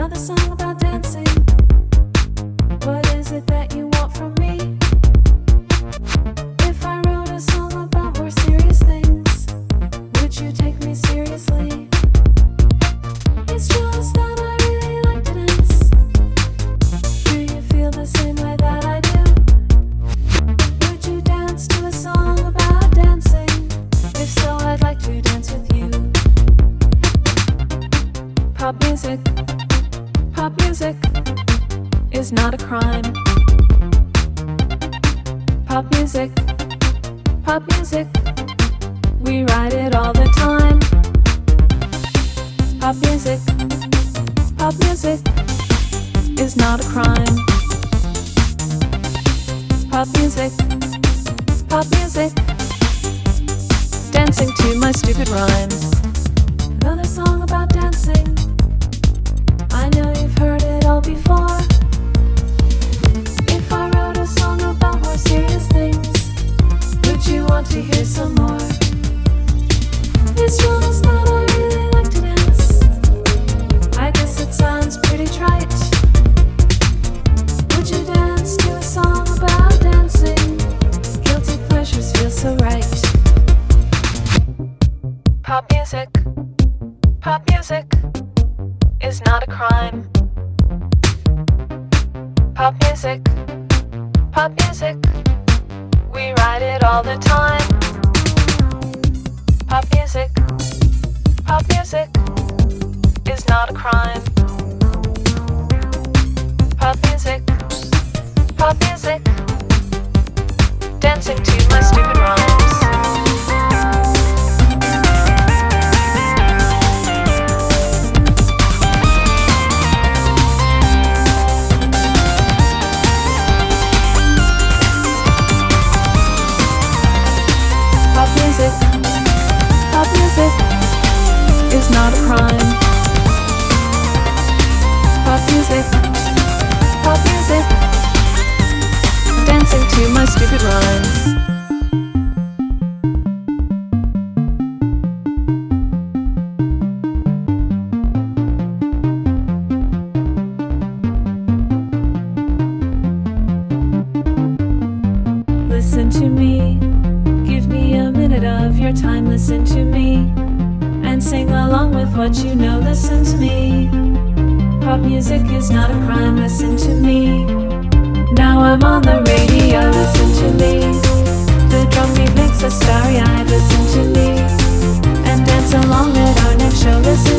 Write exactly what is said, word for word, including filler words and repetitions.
Another song about dancing. What is it that you want from me? If I wrote a song about more serious things, would you take me seriously? It's just that I really like to dance. Do you feel the same way that I do? Would you dance to a song about dancing? If so, I'd like to dance with you. Pop music, pop music is not a crime. Pop music, pop music, we write it all the time. Pop music, pop music is not a crime. Pop music, pop music, dancing to my stupid rhymes. Another song about dancing. I know you've heard it all before. If I wrote a song about more serious things, would you want to hear some more? It's just that I really like to dance. I guess it sounds pretty trite. Would you dance to a song about dancing? Guilty pleasures feel so right. Pop music, pop music is not a crime. Pop music, pop music, we write it all the time. Pop music, pop music is not a crime. Pop music, pop music, dancing to my stupid rhymes. Pop music is not a crime. Pop music, pop music, dancing to my stupid rhymes. Listen to me. Give me a minute of your time, listen to me, and sing along with what you know, listen to me. Pop music is not a crime, listen to me. Now I'm on the radio, listen to me. The drum beat makes us starry-eyed, listen to me. And dance along at our next show, listen